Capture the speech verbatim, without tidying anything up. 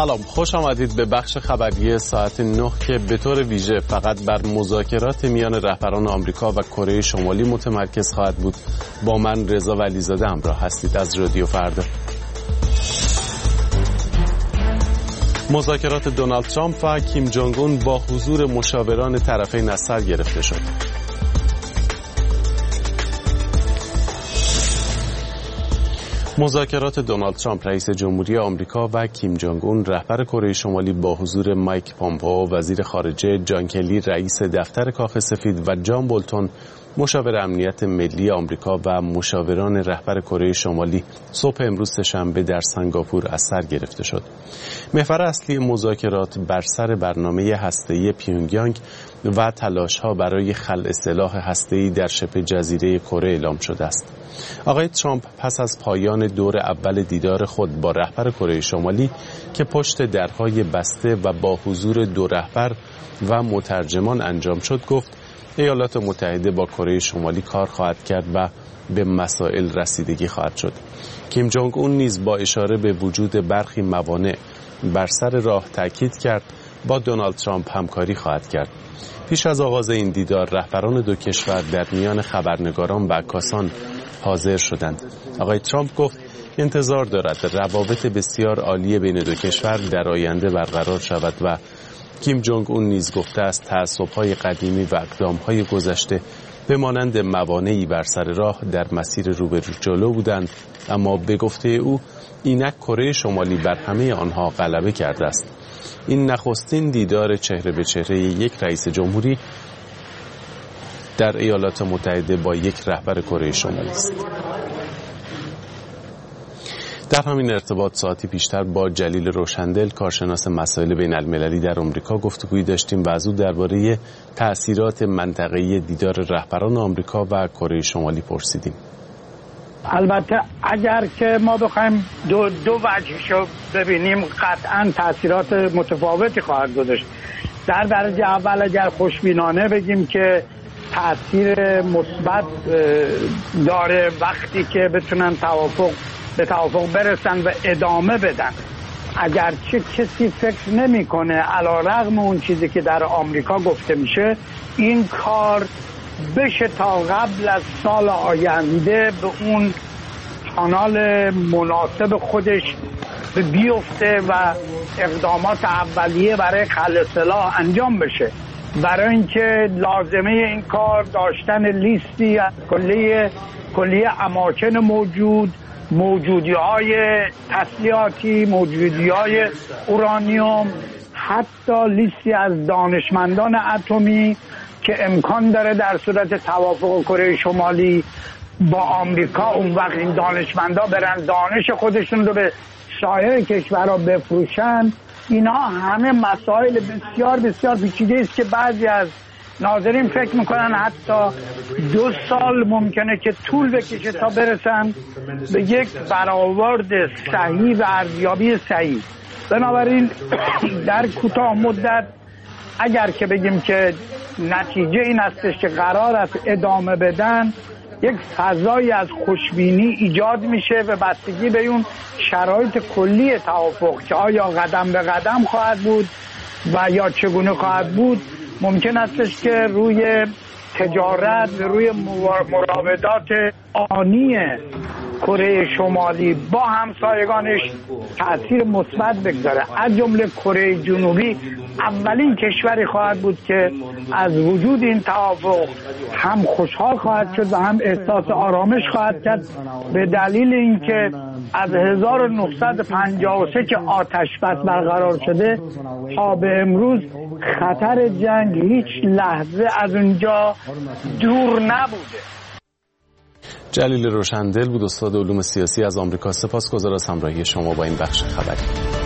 سلام، خوش آمدید به بخش خبری ساعت نه که به طور ویژه فقط بر مذاکرات میان رهبران آمریکا و کره شمالی متمرکز خواهد بود. با من رضا ولیزاده همراه هستید از رادیو فردا. مذاکرات دونالد ترامپ و کیم جونگ اون با حضور مشاوران طرفین از سر گرفته شد. مذاکرات دونالد ترامپ رئیس جمهوری آمریکا و کیم جونگ اون رهبر کره شمالی با حضور مایک پامپئو وزیر خارجه، جان کلی رئیس دفتر کاخ سفید و جان بولتون مشاور امنیت ملی آمریکا و مشاوران رهبر کره شمالی صبح امروز سه‌شنبه در سنگاپور از سر گرفته شد. محور اصلی مذاکرات بر سر برنامه هسته‌ای پیونگیانگ و تلاش‌ها برای خلع سلاح هسته‌ای در شبه جزیره کره اعلام شده است. آقای ترامپ پس از پایان دور اول دیدار خود با رهبر کره شمالی که پشت درهای بسته و با حضور دو رهبر و مترجمان انجام شد، گفت ایالات متحده با کره شمالی کار خواهد کرد و به مسائل رسیدگی خواهد شد. کیم جونگ اون نیز با اشاره به وجود برخی موانع بر سر راه تاکید کرد با دونالد ترامپ همکاری خواهد کرد. پیش از آغاز این دیدار رهبران دو کشور در میان خبرنگاران و عکاسان حاضر شدند. آقای ترامپ گفت انتظار دارد روابط بسیار عالی بین دو کشور در آینده برقرار شود و کیم جونگ اون نیز گفته است تعصب‌های قدیمی و اقدام‌های گذشته به مانند موانعی بر سر راه در مسیر رو به جلو بودند، اما به گفته او اینک کره شمالی بر همه آنها غلبه کرده است. این نخستین دیدار چهره به چهره یک رئیس جمهوری در ایالات متحده با یک رهبر کره شمالی است. در همین ارتباط ساعتی پیشتر با جلیل روشندل، کارشناس مسائل بین المللی در آمریکا، گفتگویی داشتیم و از او درباره تأثیرات منطقه‌ای دیدار رهبران آمریکا و کره شمالی پرسیدیم. البته اگر که ما بخوایم دو دو وجهشو ببینیم قطعاً تأثیرات متفاوتی خواهد گذاشت. در درجه اول اگر خوشبینانه بگیم که تأثیر مثبت داره وقتی که بتونن توافق به توافق برسن و ادامه بدن. اگرچه کسی فکر نمی‌کنه علی‌رغم اون چیزی که در آمریکا گفته میشه این کار بشه تا قبل از سال آینده به اون کانال مناسب خودش بیفته و اقدامات اولیه برای خلع سلاح انجام بشه. برای اینکه لازمه این کار داشتن لیستی از کلیه کلیه اماکن موجود، موجودی های تسلیحاتی، موجودی های اورانیوم، حتی لیستی از دانشمندان اتمی که امکان داره در صورت توافق کره شمالی با آمریکا اون وقت این دانشمندا برن دانش خودشون رو به سایر کشورها بفروشن. اینا همه مسائل بسیار بسیار پیچیده است که بعضی از ناظرین فکر میکنن حتی دو سال ممکنه که طول بکشه تا برسن به یک برآورد صحیح و ارزیابی صحیح. بنابراین در کوتاه مدت اگر که بگیم که نتیجه این هستش که قرار است ادامه بدن، یک فضایی از خوشبینی ایجاد میشه و بستگی به اون شرایط کلی توافق که آیا قدم به قدم خواهد بود و یا چگونه خواهد بود، ممکن استش که روی تجارت و روی مراودات آنی کره شمالی با همسایگانش تأثیر مثبت بگذاره. از جمله کره جنوبی اولین کشوری خواهد بود که از وجود این توافق هم خوشحال خواهد شد و هم احساس آرامش خواهد کرد، به دلیل اینکه از هزار و نهصد و پنجاه و سه که آتش بس برقرار شده تا به امروز خطر جنگ هیچ لحظه از اونجا دور نبوده. جلیل روشندل بود، استاد علوم سیاسی از آمریکا. سپاسگزار از همراهی شما با این بخش خبری.